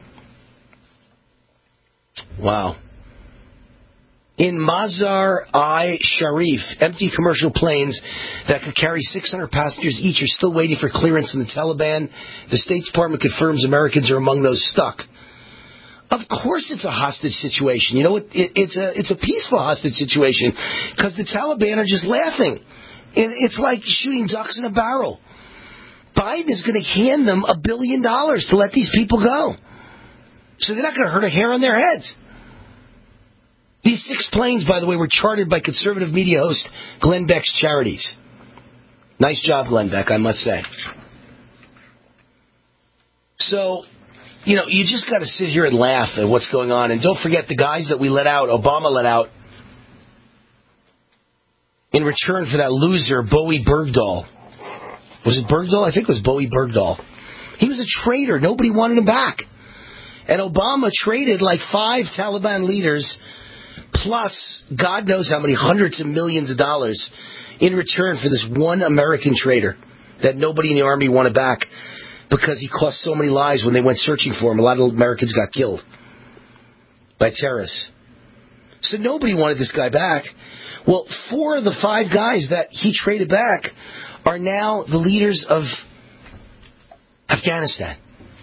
Wow. In Mazar-i-Sharif, empty commercial planes that could carry six hundred passengers each are still waiting for clearance from the Taliban. The State Department confirms Americans are among those stuck. Of course it's a hostage situation. You know, it, it, it's a it's a peaceful hostage situation because the Taliban are just laughing. It, it's like shooting ducks in a barrel. Biden is going to hand them a billion dollars to let these people go. So they're not going to hurt a hair on their heads. These six planes, by the way, were chartered by conservative media host Glenn Beck's Charities. Nice job, Glenn Beck, I must say. So, you know, you just got to sit here and laugh at what's going on. And don't forget the guys that we let out, Obama let out, in return for that loser, Bowie Bergdahl. Was it Bergdahl? I think it was Bowie Bergdahl. He was a traitor. Nobody wanted him back. And Obama traded like five Taliban leaders, plus God knows how many hundreds of millions of dollars in return for this one American traitor that nobody in the Army wanted back because he cost so many lives when they went searching for him. A lot of Americans got killed by terrorists. So nobody wanted this guy back. Well, four of the five guys that he traded back are now the leaders of Afghanistan.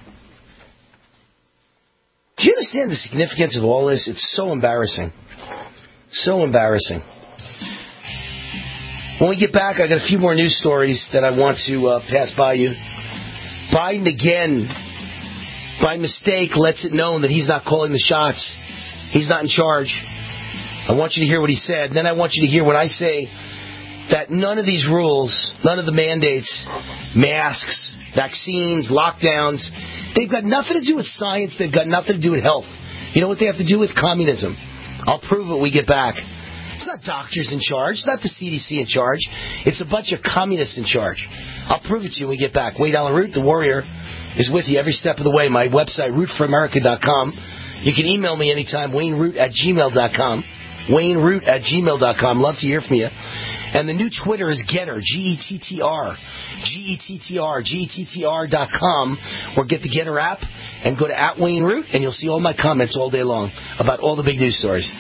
Do you understand the significance of all this? It's so embarrassing. So embarrassing. When we get back, I got a few more news stories that I want to uh, pass by you. Biden again, by mistake, lets it known that he's not calling the shots. He's not in charge. I want you to hear what he said. Then I want you to hear what I say, that none of these rules, none of the mandates, masks, vaccines, lockdowns, they've got nothing to do with science. They've got nothing to do with health. You know what they have to do with? Communism. I'll prove it when we get back. It's not doctors in charge. It's not the C D C in charge. It's a bunch of communists in charge. I'll prove it to you when we get back. Wayne Allen Root, the Warrior, is with you every step of the way. My website, root for america dot com. You can email me anytime, wayne root at gmail dot com. wayne root at gmail dot com. Love to hear from you. And the new Twitter is Getter, G E T T R. G E T T R, G E T T R dot com. Or get the Getter app and go to at Wayne Root, and you'll see all my comments all day long about all the big news stories.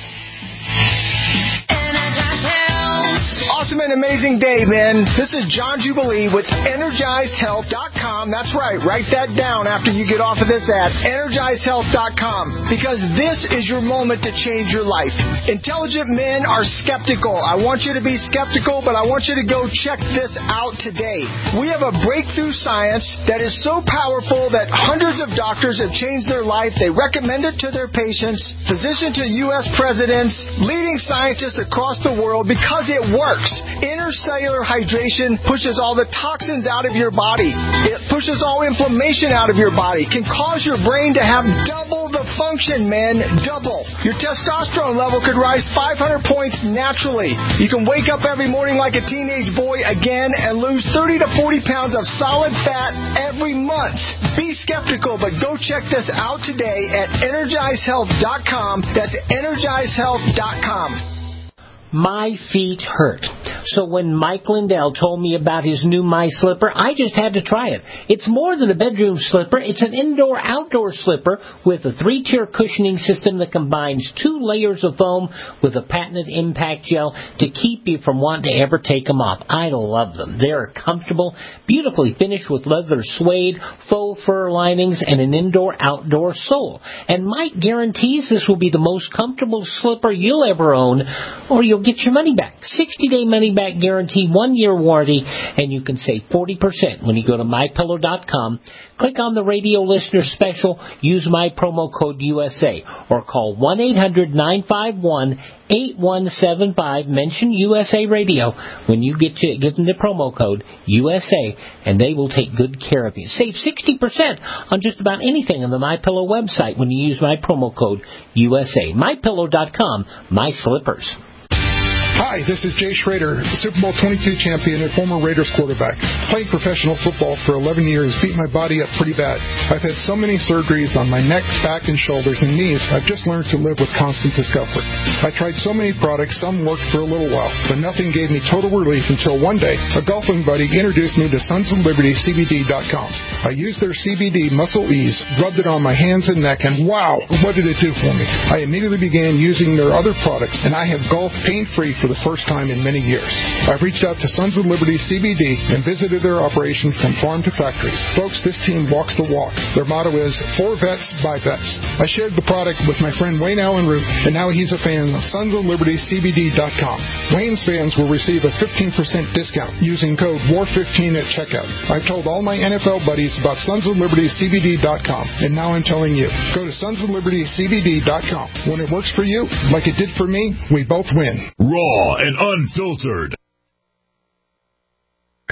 Awesome and amazing day, man. This is John Jubilee with energized health dot com. That's right. Write that down after you get off of this ad. energized health dot com. Because this is your moment to change your life. Intelligent men are skeptical. I want you to be skeptical, but I want you to go check this out today. We have a breakthrough science that is so powerful that hundreds of doctors have changed their life. They recommend it to their patients, physicians to U S presidents, leading scientists across the world because it works. Intercellular hydration pushes all the toxins out of your body. It pushes all inflammation out of your body. Can cause your brain to have double the function, man. Double. Your testosterone level could rise five hundred points naturally. You can wake up every morning like a teenage boy again and lose thirty to forty pounds of solid fat every month. Be skeptical, but go check this out today at energized health dot com. That's energized health dot com. My feet hurt. So when Mike Lindell told me about his new My Slipper, I just had to try it. It's more than a bedroom slipper. It's an indoor-outdoor slipper with a three-tier cushioning system that combines two layers of foam with a patented impact gel to keep you from wanting to ever take them off. I love them. They're comfortable, beautifully finished with leather suede, faux fur linings, and an indoor-outdoor sole. And Mike guarantees this will be the most comfortable slipper you'll ever own, or you'll get your money back. sixty-day money-back guarantee, one-year warranty, and you can save forty percent when you go to my pillow dot com. Click on the radio listener special, use my promo code U S A, or call one eight hundred nine five one eight one seven five. Mention U S A Radio when you get to give them the promo code U S A, and they will take good care of you. Save sixty percent on just about anything on the MyPillow website when you use my promo code U S A. my pillow dot com, my slippers. Hi, this is Jay Schrader, Super Bowl twenty-two champion and former Raiders quarterback. Playing professional football for eleven years beat my body up pretty bad. I've had so many surgeries on my neck, back, and shoulders and knees, I've just learned to live with constant discomfort. I tried so many products, some worked for a little while, but nothing gave me total relief until one day, a golfing buddy introduced me to Sons of Liberty C B D dot com. I used their C B D Muscle Ease, rubbed it on my hands and neck, and wow, what did it do for me? I immediately began using their other products, and I have golfed pain-free for the first time in many years. I've reached out to Sons of Liberty C B D and visited their operation from farm to factory. Folks, this team walks the walk. Their motto is, for vets, by vets. I shared the product with my friend Wayne Allen Root, and now he's a fan of Sons of Liberty C B D dot com. Wayne's fans will receive a fifteen percent discount using code war fifteen at checkout. I've told all my N F L buddies about Sons of Liberty C B D dot com, and now I'm telling you. Go to Sons of Liberty C B D dot com. When it works for you, like it did for me, we both win. Raw and unfiltered.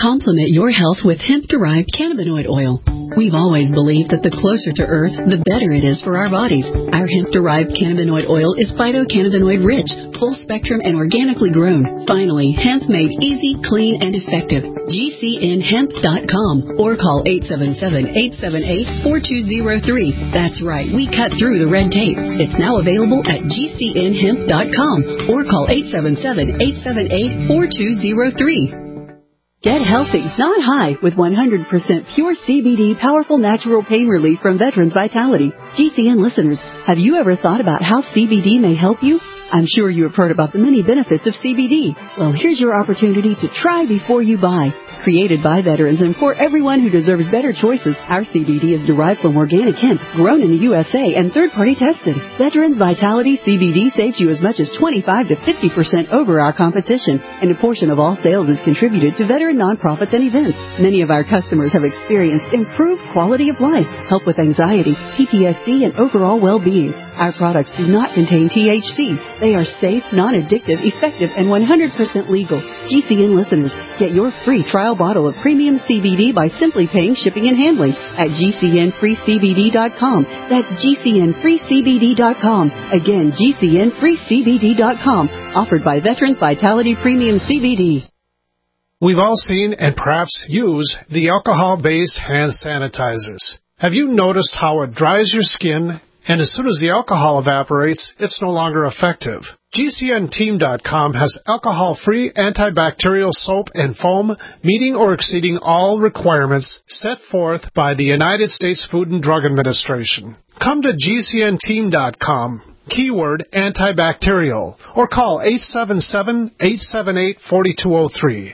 Complement your health with hemp-derived cannabinoid oil. We've always believed that the closer to Earth, the better it is for our bodies. Our hemp-derived cannabinoid oil is phytocannabinoid-rich, full-spectrum, and organically grown. Finally, hemp made easy, clean, and effective. G C N hemp dot com or call eight seven seven, eight seven eight, four two zero three. That's right, we cut through the red tape. It's now available at G C N hemp dot com or call eight seven seven, eight seven eight, four two zero three. Get healthy, not high, with one hundred percent pure C B D powerful natural pain relief from Veterans Vitality. G C N listeners, have you ever thought about how C B D may help you? I'm sure you have heard about the many benefits of C B D. Well, here's your opportunity to try before you buy. Created by veterans and for everyone who deserves better choices, our C B D is derived from organic hemp, grown in the U S A and third-party tested. Veterans Vitality C B D saves you as much as twenty-five to fifty percent over our competition, and a portion of all sales is contributed to veteran nonprofits and events. Many of our customers have experienced improved quality of life, help with anxiety, P T S D, and overall well-being. Our products do not contain T H C. They are safe, non-addictive, effective, and one hundred percent legal. G C N listeners, get your free trial bottle of premium C B D by simply paying shipping and handling at G C N free C B D dot com. That's G C N free C B D dot com. Again, G C N free C B D dot com. Offered by Veterans Vitality Premium C B D. We've all seen and perhaps use the alcohol-based hand sanitizers. Have you noticed how it dries your skin, and as soon as the alcohol evaporates, it's no longer effective? G C N team dot com has alcohol-free antibacterial soap and foam meeting or exceeding all requirements set forth by the United States Food and Drug Administration. Come to G C N team dot com, keyword antibacterial, or call eight seven seven, eight seven eight, four two zero three.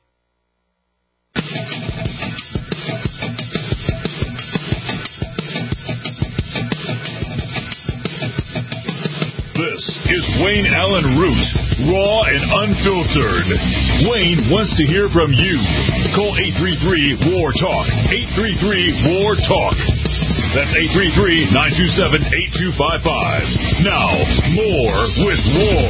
This is Wayne Allen Root, raw and unfiltered. Wayne wants to hear from you. Call eight three three, W A R, TALK. eight three three, W A R, TALK. That's eight three three, nine two seven, eight two five five. Now, more with War.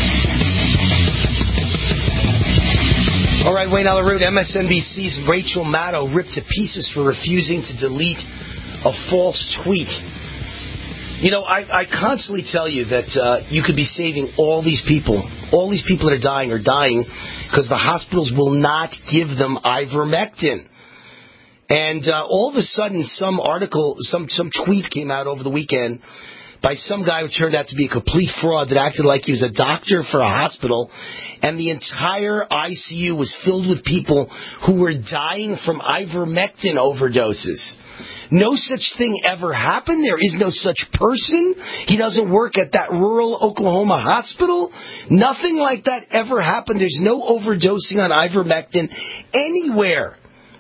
All right, Wayne Allen Root, M S N B C's Rachel Maddow ripped to pieces for refusing to delete a false tweet. You know, I, I constantly tell you that uh, you could be saving all these people. All these people that are dying are dying because the hospitals will not give them ivermectin. And uh, all of a sudden, some article, some, some tweet came out over the weekend by some guy who turned out to be a complete fraud that acted like he was a doctor for a hospital, and the entire I C U was filled with people who were dying from ivermectin overdoses. No such thing ever happened. There is no such person. He doesn't work at that rural Oklahoma hospital. Nothing like that ever happened. There's no overdosing on ivermectin anywhere.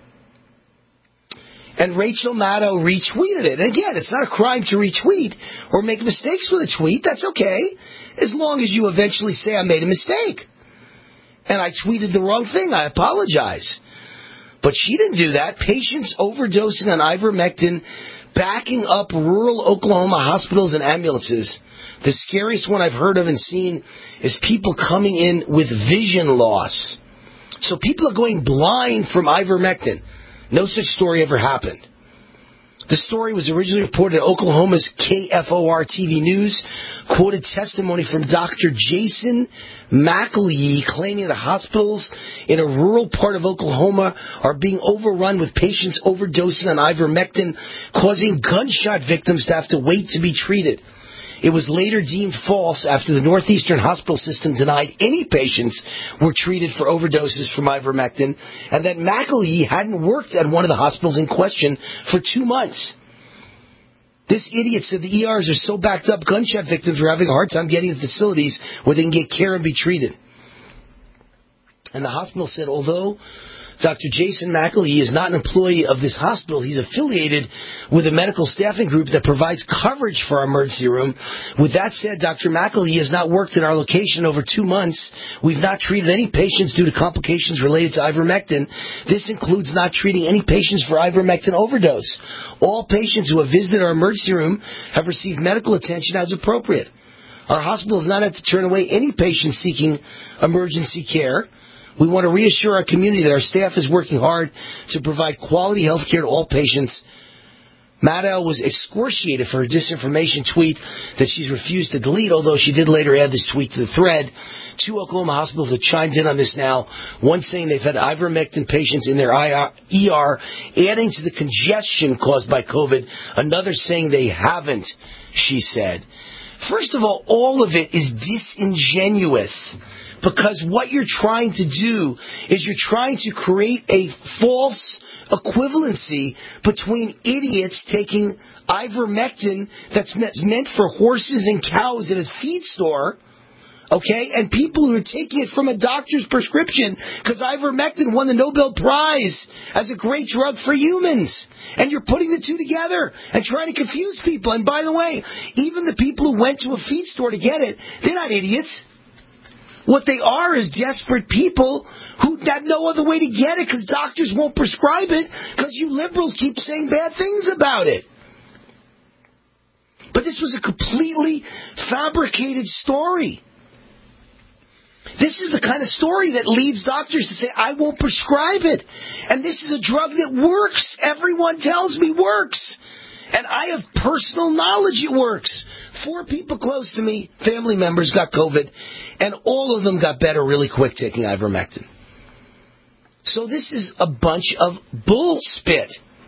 And Rachel Maddow retweeted it. And again, it's not a crime to retweet or make mistakes with a tweet. That's okay, as long as you eventually say, I made a mistake. And I tweeted the wrong thing. I apologize. But she didn't do that. Patients overdosing on ivermectin, backing up rural Oklahoma hospitals and ambulances. The scariest one I've heard of and seen is people coming in with vision loss. So people are going blind from ivermectin. No such story ever happened. The story was originally reported at Oklahoma's K F O R T V News, quoted testimony from Doctor Jason McElhee claiming that hospitals in a rural part of Oklahoma are being overrun with patients overdosing on ivermectin, causing gunshot victims to have to wait to be treated. It was later deemed false after the Northeastern Hospital System denied any patients were treated for overdoses from ivermectin, and that McElhee hadn't worked at one of the hospitals in question for two months. This idiot said the E Rs are so backed up, gunshot victims were having a hard time getting to facilities where they can get care and be treated. And the hospital said, although Doctor Jason McElhee is not an employee of this hospital, he's affiliated with a medical staffing group that provides coverage for our emergency room. With that said, Doctor McElhee has not worked at our location over two months. We've not treated any patients due to complications related to ivermectin. This includes not treating any patients for ivermectin overdose. All patients who have visited our emergency room have received medical attention as appropriate. Our hospital has not had to turn away any patients seeking emergency care. We want to reassure our community that our staff is working hard to provide quality health care to all patients. Maddow was excoriated for her disinformation tweet that she's refused to delete, although she did later add this tweet to the thread. Two Oklahoma hospitals have chimed in on this now, one saying they've had ivermectin patients in their E R, adding to the congestion caused by COVID. Another saying they haven't, she said. First of all, all of it is disingenuous. Because what you're trying to do is you're trying to create a false equivalency between idiots taking ivermectin that's meant for horses and cows at a feed store, okay, and people who are taking it from a doctor's prescription because ivermectin won the Nobel Prize as a great drug for humans. And you're putting the two together and trying to confuse people. And by the way, even the people who went to a feed store to get it, they're not idiots. What they are is desperate people who have no other way to get it because doctors won't prescribe it because you liberals keep saying bad things about it. But this was a completely fabricated story. This is the kind of story that leads doctors to say, I won't prescribe it. And this is a drug that works. Everyone tells me works. And I have personal knowledge it works. Four people close to me, family members, got COVID, and all of them got better really quick taking ivermectin. So this is a bunch of bull spit.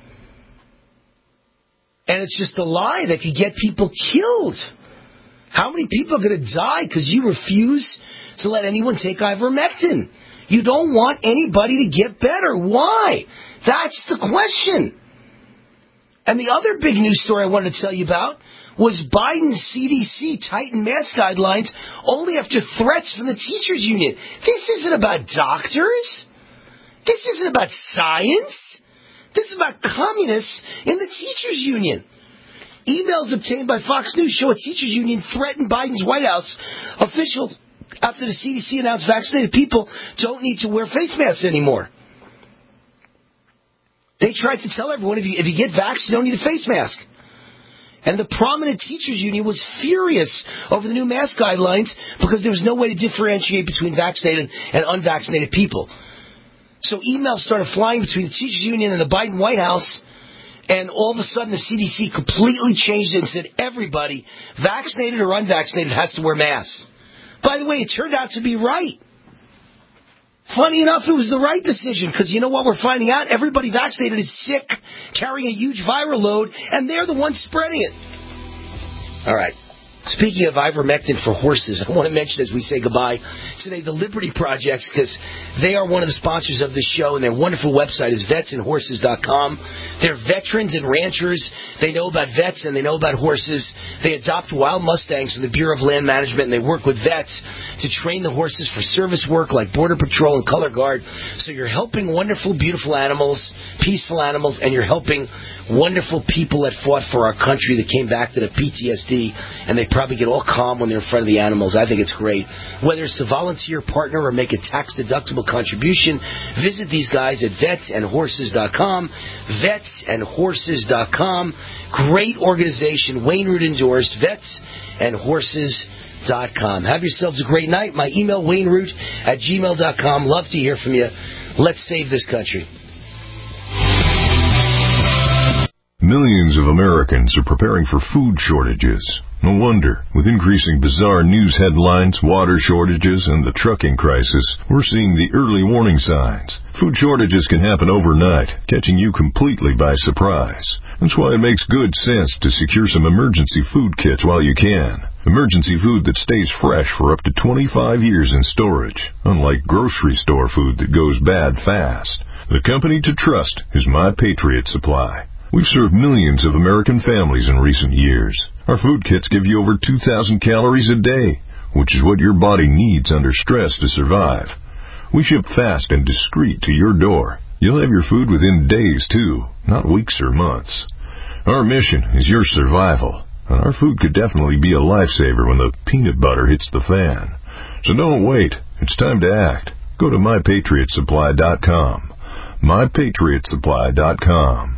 And it's just a lie that could get people killed. How many people are going to die because you refuse to let anyone take ivermectin? You don't want anybody to get better. Why? That's the question. And the other big news story I wanted to tell you about was Biden's C D C tightened mask guidelines only after threats from the teachers union. This isn't about doctors. This isn't about science. This is about communists in the teachers union. Emails obtained by Fox News show a teachers union threatened Biden's White House officials after the C D C announced vaccinated people don't need to wear face masks anymore. They tried to tell everyone, if you, if you get vaxxed, you don't need a face mask. And the prominent teachers union was furious over the new mask guidelines because there was no way to differentiate between vaccinated and unvaccinated people. So emails started flying between the teachers union and the Biden White House, and all of a sudden the C D C completely changed it and said everybody, vaccinated or unvaccinated, has to wear masks. By the way, it turned out to be right. Funny enough, it was the right decision, because you know what we're finding out? Everybody vaccinated is sick, carrying a huge viral load, and they're the ones spreading it. All right. Speaking of ivermectin for horses, I want to mention as we say goodbye today the Liberty Projects, because they are one of the sponsors of this show, and their wonderful website is vets and horses dot com. They're veterans and ranchers. They know about vets and they know about horses. They adopt wild Mustangs from the Bureau of Land Management, and they work with vets to train the horses for service work like Border Patrol and Color Guard. So you're helping wonderful, beautiful animals, peaceful animals, and you're helping wonderful people that fought for our country that came back that have P T S D, and they probably get all calm when they're in front of the animals. I think it's great. Whether it's to volunteer, partner, or make a tax-deductible contribution, visit these guys at vets and horses dot com. vets and horses dot com. Great organization. Wayne Root endorsed. vets and horses dot com. Have yourselves a great night. My email, wayneroot at gmail dot com. Love to hear from you. Let's save this country. Millions of Americans are preparing for food shortages. No wonder. With increasing bizarre news headlines, water shortages, and the trucking crisis, we're seeing the early warning signs. Food shortages can happen overnight, catching you completely by surprise. That's why it makes good sense to secure some emergency food kits while you can. Emergency food that stays fresh for up to twenty-five years in storage, unlike grocery store food that goes bad fast. The company to trust is My Patriot Supply. We've served millions of American families in recent years. Our food kits give you over two thousand calories a day, which is what your body needs under stress to survive. We ship fast and discreet to your door. You'll have your food within days, too, not weeks or months. Our mission is your survival, and our food could definitely be a lifesaver when the peanut butter hits the fan. So don't wait. It's time to act. Go to my patriot supply dot com. my patriot supply dot com.